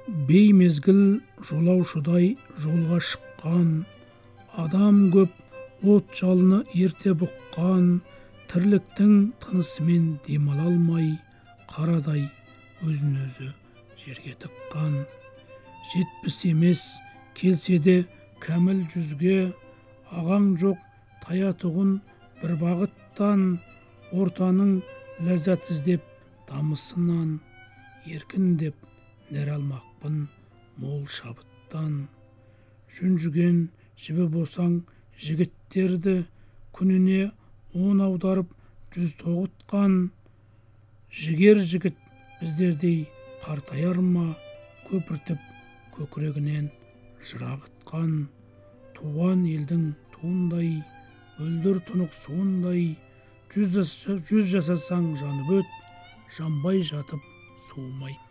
беймезгіл жолаушыдай жолға шыққан, адам көп от жалыны ерте бұққан, тірліктің тынысымен демала алмай, қарадай өзін өзі жерге тыққан. 70 емес келсе де кәміл 100-ге, ағаң жоқ таятұғын бір бағыттан, ортаның ләззат іздеп дамысынан, еркіндеп нәр алмақпын мол шабыттан. Жүнжіген жібі болсаң жігіттерді, күніне 10 аударып 100 тоғытқан. Жігер жігіт біздердей қартаяр ма, көпіртіп көкірегінен жырағытқан. Туған елдің туындай, өлдір тұнық суындай, 100 жасасаң жанып өт, жанбай жатып суымай.